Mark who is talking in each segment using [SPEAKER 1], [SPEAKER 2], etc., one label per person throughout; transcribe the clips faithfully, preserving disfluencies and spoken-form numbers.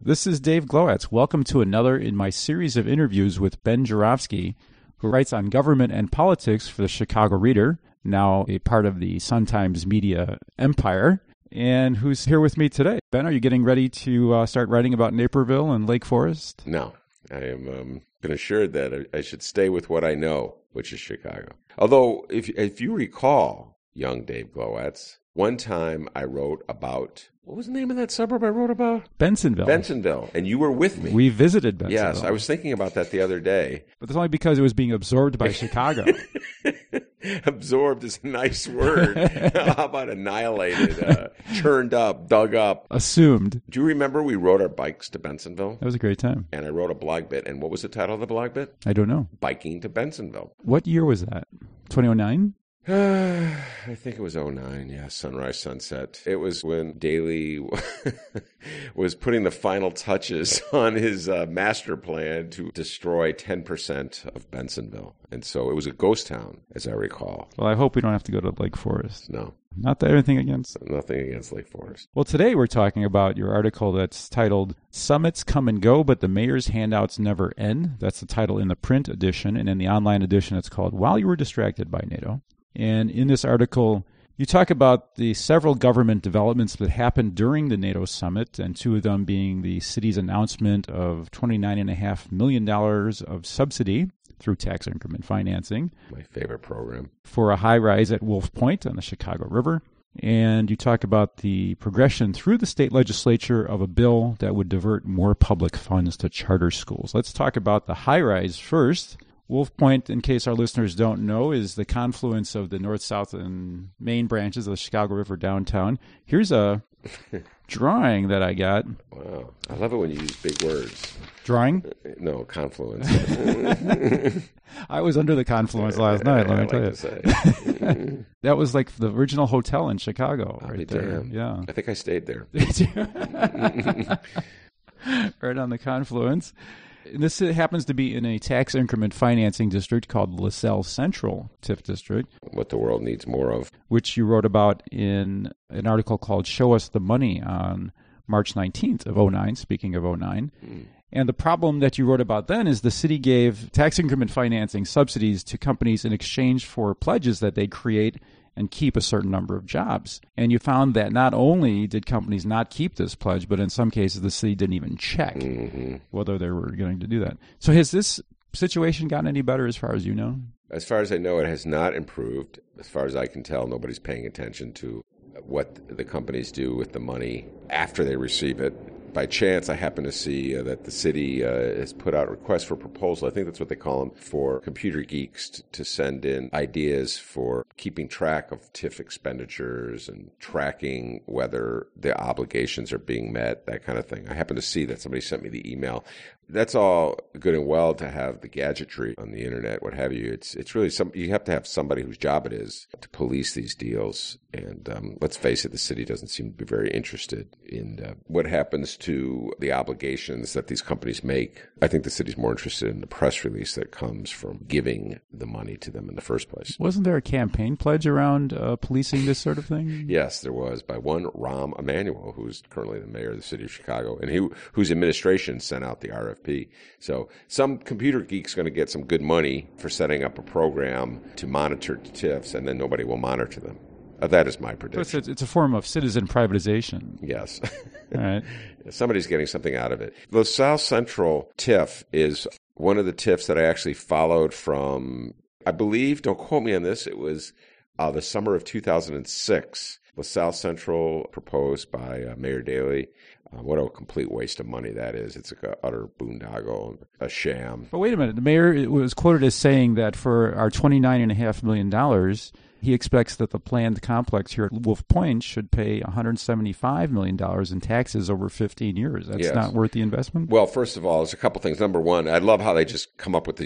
[SPEAKER 1] This is Dave Glowacz. Welcome to another in my series of interviews with Ben Joravsky, who writes on government and politics for the Chicago Reader, now a part of the Sun-Times media empire, and who's here with me today. Ben, are you getting ready to uh, start writing about Naperville and Lake Forest?
[SPEAKER 2] No, I am um, been assured that I should stay with what I know, which is Chicago. Although, if if you recall, young Dave Glowacz, one time I wrote about, what was the name of that suburb I wrote about?
[SPEAKER 1] Bensonville.
[SPEAKER 2] Bensonville. And you were with me.
[SPEAKER 1] We visited Bensonville.
[SPEAKER 2] Yes, I was thinking about that the other day.
[SPEAKER 1] But that's only because it was being absorbed by Chicago.
[SPEAKER 2] Absorbed is a nice word. How about annihilated, uh, churned up, dug up?
[SPEAKER 1] Assumed.
[SPEAKER 2] Do you remember we rode our bikes to Bensonville?
[SPEAKER 1] That was a great time.
[SPEAKER 2] And I wrote a blog bit. And what was the title of the blog bit?
[SPEAKER 1] I don't know.
[SPEAKER 2] Biking to Bensonville.
[SPEAKER 1] What year was that? twenty oh nine?
[SPEAKER 2] I think it was oh nine, yeah, Sunrise, Sunset. It was when Daley was putting the final touches on his uh, master plan to destroy ten percent of Bensonville. And so it was a ghost town, as I recall.
[SPEAKER 1] Well, I hope we don't have to go to Lake Forest.
[SPEAKER 2] No.
[SPEAKER 1] Not that anything against.
[SPEAKER 2] Nothing against Lake Forest.
[SPEAKER 1] Well, today we're talking about your article that's titled, Summits Come and Go, but the Mayor's Handouts Never End. That's the title in the print edition. And in the online edition, it's called While You Were Distracted by NATO. And in this article, you talk about the several government developments that happened during the NATO summit, and two of them being the city's announcement of twenty-nine point five million dollars of subsidy through tax increment financing.
[SPEAKER 2] My favorite program.
[SPEAKER 1] For a high-rise at Wolf Point on the Chicago River. And you talk about the progression through the state legislature of a bill that would divert more public funds to charter schools. Let's talk about the high-rise first. Wolf Point, in case our listeners don't know, is the confluence of the north, south, and main branches of the Chicago River downtown. Here's a drawing that I got.
[SPEAKER 2] Wow. I love it when you use big words.
[SPEAKER 1] Drawing?
[SPEAKER 2] No, confluence.
[SPEAKER 1] I was under the confluence last night, let me tell you. That was like the original hotel in Chicago.
[SPEAKER 2] I'll
[SPEAKER 1] right
[SPEAKER 2] be
[SPEAKER 1] there.
[SPEAKER 2] damned.
[SPEAKER 1] Yeah.
[SPEAKER 2] I think I stayed there.
[SPEAKER 1] Right on the confluence. This happens to be in a tax increment financing district called LaSalle Central T I F District.
[SPEAKER 2] What the world needs more of.
[SPEAKER 1] Which you wrote about in an article called Show Us the Money on March nineteenth of oh nine, speaking of oh nine. Mm. And the problem that you wrote about then is the city gave tax increment financing subsidies to companies in exchange for pledges that they create and keep a certain number of jobs. And you found that not only did companies not keep this pledge, but in some cases the city didn't even check mm-hmm. whether they were going to do that. So has this situation gotten any better as far as you know?
[SPEAKER 2] As far as I know, it has not improved. As far as I can tell, nobody's paying attention to what the companies do with the money after they receive it. By chance, I happen to see uh, that the city uh, has put out requests for proposal. I think that's what they call them, for computer geeks t- to send in ideas for keeping track of T I F expenditures and tracking whether the obligations are being met, that kind of thing. I happen to see that somebody sent me the email. That's all good and well to have the gadgetry on the internet, what have you. It's it's really some. You have to have somebody whose job it is to police these deals. And um, let's face it, the city doesn't seem to be very interested in uh, what happens to the obligations that these companies make. I think the city's more interested in the press release that comes from giving the money to them in the first place.
[SPEAKER 1] Wasn't there a campaign pledge around uh, policing this sort of thing?
[SPEAKER 2] Yes, there was, by one Rahm Emanuel, who's currently the mayor of the city of Chicago, and who, whose administration sent out the R F P. So some computer geek's going to get some good money for setting up a program to monitor T I Fs, and then nobody will monitor them. Uh, that is my prediction.
[SPEAKER 1] So it's, a, it's a form of citizen privatization.
[SPEAKER 2] Yes.
[SPEAKER 1] All right.
[SPEAKER 2] Somebody's getting something out of it. LaSalle Central T I F is one of the T I Fs that I actually followed from, I believe, don't quote me on this, it was uh, the summer of two thousand six. LaSalle Central, proposed by uh, Mayor Daley. Uh, what a complete waste of money that is. It's like an utter boondoggle, a sham.
[SPEAKER 1] But wait a minute. The mayor was quoted as saying that for our twenty-nine point five million dollars, he expects that the planned complex here at Wolf Point should pay one hundred seventy-five million dollars in taxes over fifteen years. That's
[SPEAKER 2] yes.
[SPEAKER 1] not worth the investment?
[SPEAKER 2] Well, first of all, there's a couple things. Number one, I love how they just come up with these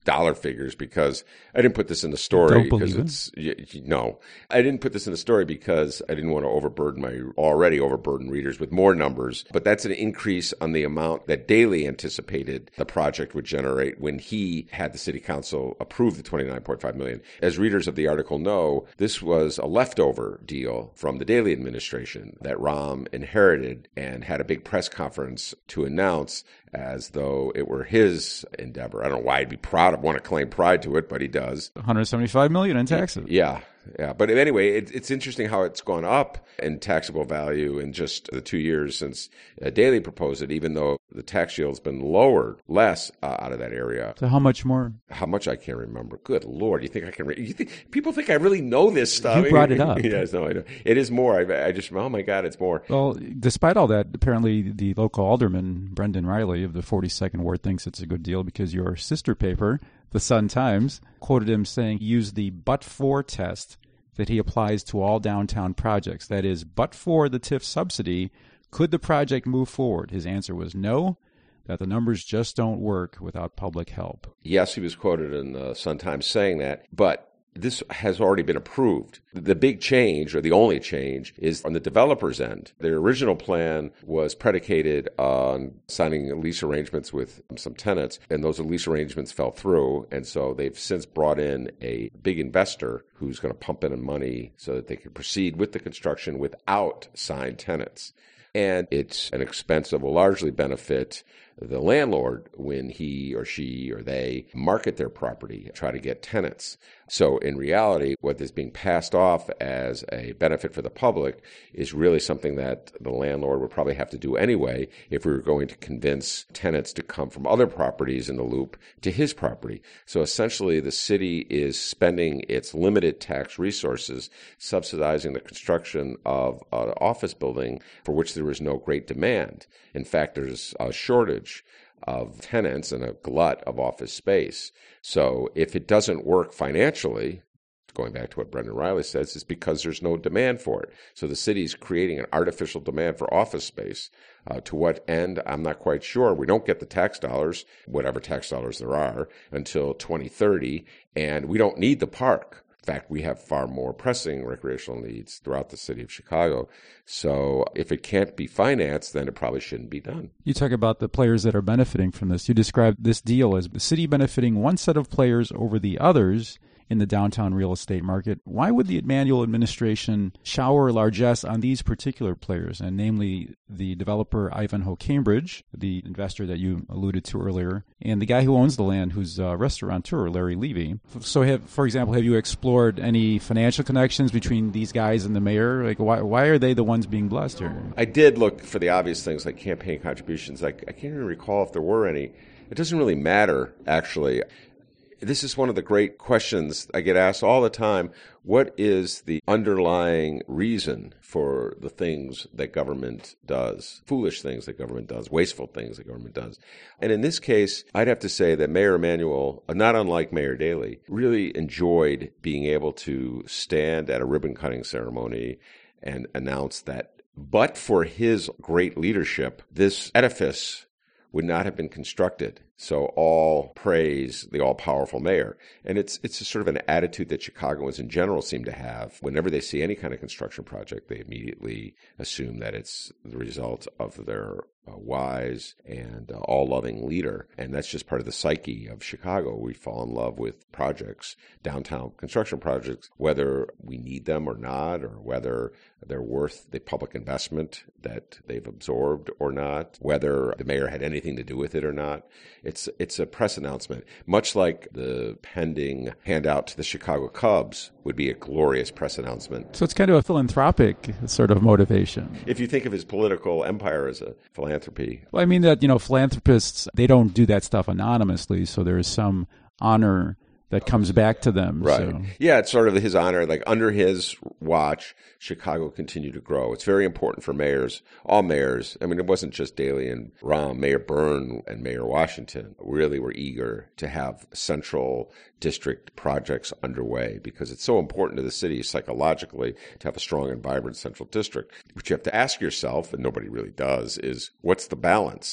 [SPEAKER 2] dollar figures because I didn't put this in the story.
[SPEAKER 1] Don't believe
[SPEAKER 2] because it's you, no, I didn't put this in the story because I didn't want to overburden my already overburdened readers with more numbers. But that's an increase on the amount that Daley anticipated the project would generate when he had the city council approve the twenty-nine point five million dollars. As readers of the article know, this was a leftover deal from the Daley administration that Rahm inherited and had a big press conference to announce as though it were his endeavor. I don't know why he'd be proud of, want to claim pride to it, but he does.
[SPEAKER 1] one hundred seventy-five million dollars in taxes.
[SPEAKER 2] Yeah. Yeah, but anyway, it, it's interesting how it's gone up in taxable value in just the two years since uh, Daley proposed it, even though the tax shield's been lowered less uh, out of that area.
[SPEAKER 1] So how much more?
[SPEAKER 2] How much I can't remember. Good Lord, you think I can? Re- you think people think I really know this stuff?
[SPEAKER 1] You brought it up.
[SPEAKER 2] Yes, no, I know. It is more. I, I just, oh my God, it's more.
[SPEAKER 1] Well, despite all that, apparently the local alderman, Brendan Riley of the forty-second Ward, thinks it's a good deal because your sister paper, the Sun-Times, quoted him saying, use the but-for test that he applies to all downtown projects. That is, but for the T I F subsidy, could the project move forward? His answer was no, that the numbers just don't work without public help.
[SPEAKER 2] Yes, he was quoted in the Sun-Times saying that, but this has already been approved. The big change, or the only change, is on the developer's end. Their original plan was predicated on signing lease arrangements with some tenants, and those lease arrangements fell through, and so they've since brought in a big investor who's going to pump in money so that they can proceed with the construction without signed tenants. And it's an expense that will largely benefit the landlord when he or she or they market their property, try to get tenants. So in reality, what is being passed off as a benefit for the public is really something that the landlord would probably have to do anyway if we were going to convince tenants to come from other properties in the loop to his property. So essentially, the city is spending its limited tax resources subsidizing the construction of an office building for which there is no great demand. In fact, there's a shortage of tenants and a glut of office space. So if it doesn't work financially, going back to what Brendan Riley says, it's because there's no demand for it. So the city's creating an artificial demand for office space. Uh, to what end, I'm not quite sure. We don't get the tax dollars, whatever tax dollars there are, until twenty thirty, and we don't need the park. In fact, we have far more pressing recreational needs throughout the city of Chicago. So if it can't be financed, then it probably shouldn't be done.
[SPEAKER 1] You talk about the players that are benefiting from this. You describe this deal as the city benefiting one set of players over the others in the downtown real estate market. Why would the Emanuel administration shower largesse on these particular players, and namely the developer Ivanhoe Cambridge, the investor that you alluded to earlier, and the guy who owns the land, who's a restaurateur, Larry Levy? So, have, for example, have you explored any financial connections between these guys and the mayor? Like, why, why are they the ones being blessed here?
[SPEAKER 2] I did look for the obvious things like campaign contributions. I, I can't even recall if there were any. It doesn't really matter, actually. This is one of the great questions I get asked all the time. What is the underlying reason for the things that government does? Foolish things that government does, wasteful things that government does. And in this case, I'd have to say that Mayor Emanuel, not unlike Mayor Daley, really enjoyed being able to stand at a ribbon-cutting ceremony and announce that but for his great leadership, this edifice would not have been constructed. So all praise the all-powerful mayor. And it's it's a sort of an attitude that Chicagoans in general seem to have. Whenever they see any kind of construction project, they immediately assume that it's the result of their uh, wise and uh, all-loving leader. And that's just part of the psyche of Chicago. We fall in love with projects, downtown construction projects, whether we need them or not, or whether they're worth the public investment that they've absorbed or not, whether the mayor had anything to do with it or not. It's it's a press announcement, much like the pending handout to the Chicago Cubs would be a glorious press announcement.
[SPEAKER 1] So it's kind of a philanthropic sort of motivation.
[SPEAKER 2] If you think of his political empire as a philanthropy.
[SPEAKER 1] Well, I mean that, you know, philanthropists, they don't do that stuff anonymously, so there is some honor that comes back to them.
[SPEAKER 2] Right.
[SPEAKER 1] So.
[SPEAKER 2] Yeah, it's sort of his honor. Like under his watch, Chicago continued to grow. It's very important for mayors, all mayors. I mean, it wasn't just Daley and Rahm. Mayor Byrne and Mayor Washington really were eager to have central district projects underway because it's so important to the city psychologically to have a strong and vibrant central district. What you have to ask yourself, and nobody really does, is what's the balance?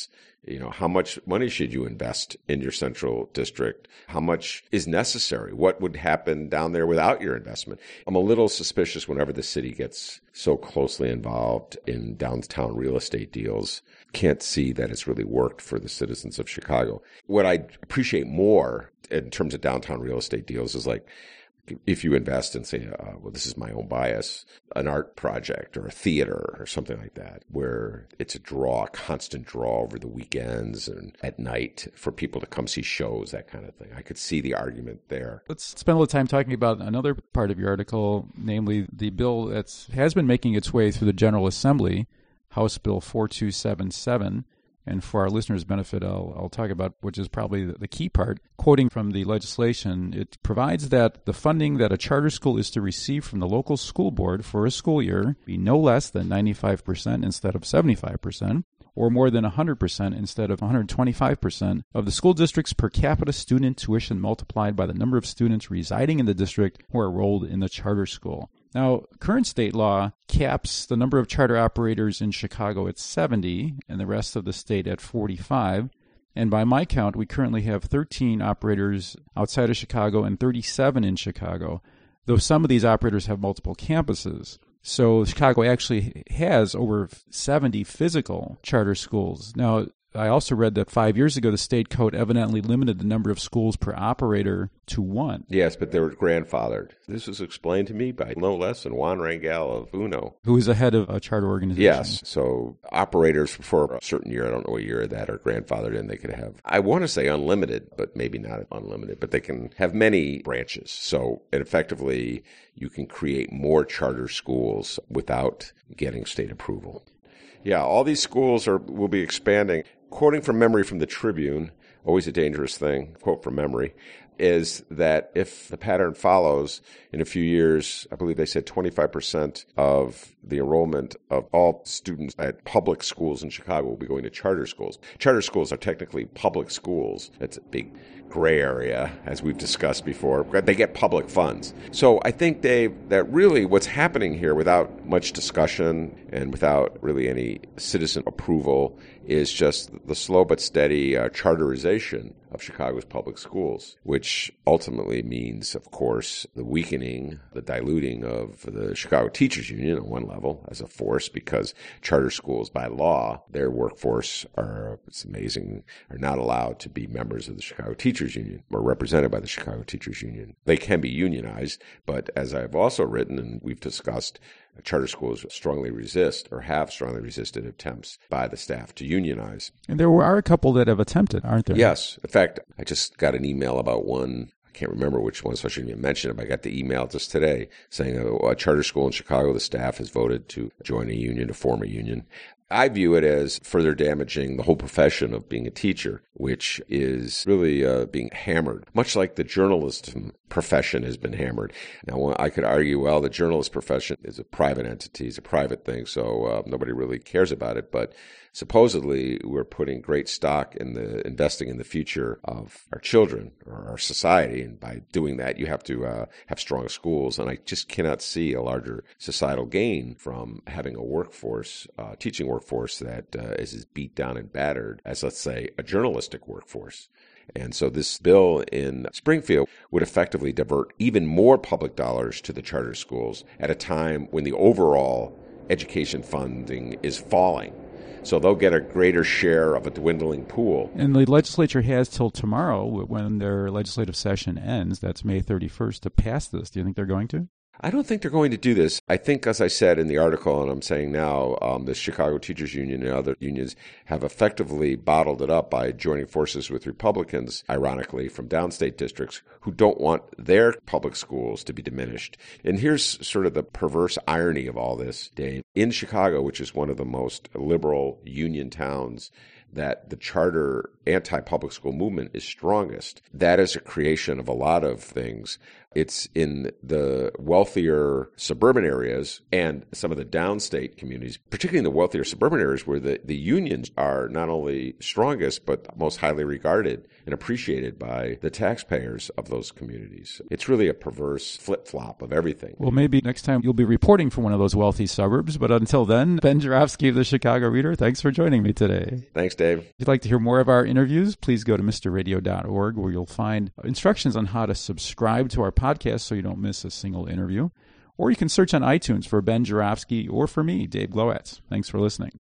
[SPEAKER 2] You know, how much money should you invest in your central district? How much is necessary? What would happen down there without your investment? I'm a little suspicious whenever the city gets so closely involved in downtown real estate deals. Can't see that it's really worked for the citizens of Chicago. What I appreciate more in terms of downtown real estate deals is like, if you invest and say, uh, well, this is my own bias, an art project or a theater or something like that, where it's a draw, a constant draw over the weekends and at night for people to come see shows, that kind of thing. I could see the argument there.
[SPEAKER 1] Let's spend a little time talking about another part of your article, namely the bill that has been making its way through the General Assembly, House Bill four two seven seven. And for our listeners' benefit, I'll, I'll talk about, which is probably the key part. Quoting from the legislation, it provides that the funding that a charter school is to receive from the local school board for a school year be no less than ninety-five percent instead of seventy-five percent, or more than one hundred percent instead of one hundred twenty-five percent of the school district's per capita student tuition multiplied by the number of students residing in the district who are enrolled in the charter school. Now, current state law caps the number of charter operators in Chicago at seventy and the rest of the state at forty-five. And by my count, we currently have thirteen operators outside of Chicago and thirty-seven in Chicago, though some of these operators have multiple campuses. So Chicago actually has over seventy physical charter schools. Now, I also read that five years ago, the state code evidently limited the number of schools per operator to one.
[SPEAKER 2] Yes, but they were grandfathered. This was explained to me by no less than Juan Rangel of UNO,
[SPEAKER 1] who is the head of a charter organization.
[SPEAKER 2] Yes, so operators for a certain year, I don't know what year that, are grandfathered in. They could have, I want to say unlimited, but maybe not unlimited, but they can have many branches. So it effectively, you can create more charter schools without getting state approval. Yeah, all these schools are will be expanding. Quoting from memory from the Tribune, always a dangerous thing, quote from memory, is that if the pattern follows, in a few years, I believe they said twenty-five percent of the enrollment of all students at public schools in Chicago will be going to charter schools. Charter schools are technically public schools. It's a big gray area, as we've discussed before. They get public funds. So I think, Dave, that really what's happening here without much discussion and without really any citizen approval is just the slow but steady uh, charterization of Chicago's public schools, which ultimately means, of course, the weakening, the diluting of the Chicago Teachers Union on one level as a force, because charter schools, by law, their workforce are, it's amazing, are not allowed to be members of the Chicago Teachers Union or represented by the Chicago Teachers Union. They can be unionized, but as I've also written and we've discussed, charter schools strongly resist or have strongly resisted attempts by the staff to unionize.
[SPEAKER 1] And there are a couple that have attempted, aren't there?
[SPEAKER 2] Yes. In fact, I just got an email about one. I can't remember which one, so I shouldn't even mention it, but I got the email just today saying a, a charter school in Chicago, the staff has voted to join a union, to form a union. I view it as further damaging the whole profession of being a teacher, which is really uh, being hammered, much like the journalism profession has been hammered. Now, I could argue, well, the journalist profession is a private entity, it's a private thing, so uh, nobody really cares about it. But supposedly, we're putting great stock in the investing in the future of our children or our society, and by doing that, you have to uh, have strong schools. And I just cannot see a larger societal gain from having a workforce, uh, teaching workforce that uh, is as beat down and battered as, let's say, a journalistic workforce. And so this bill in Springfield would effectively divert even more public dollars to the charter schools at a time when the overall education funding is falling. So they'll get a greater share of a dwindling pool.
[SPEAKER 1] And the legislature has till tomorrow, when their legislative session ends, that's May thirty-first, to pass this. Do you think they're going to?
[SPEAKER 2] I don't think they're going to do this. I think, as I said in the article, and I'm saying now, um, the Chicago Teachers Union and other unions have effectively bottled it up by joining forces with Republicans, ironically, from downstate districts who don't want their public schools to be diminished. And here's sort of the perverse irony of all this, Dave. In Chicago, which is one of the most liberal union towns, that the charter anti-public school movement is strongest. That is a creation of a lot of things. It's in the wealthier suburban areas and some of the downstate communities, particularly in the wealthier suburban areas where the, the unions are not only strongest, but most highly regarded and appreciated by the taxpayers of those communities. It's really a perverse flip-flop of everything.
[SPEAKER 1] Well, maybe next time you'll be reporting from one of those wealthy suburbs, but until then, Ben Joravsky of the Chicago Reader, thanks for joining me today.
[SPEAKER 2] Thanks, Dave.
[SPEAKER 1] If you'd like to hear more of our interviews, please go to mister radio dot org, where you'll find instructions on how to subscribe to our podcast so you don't miss a single interview. Or you can search on iTunes for Ben Joravsky or for me, Dave Glowacz. Thanks for listening.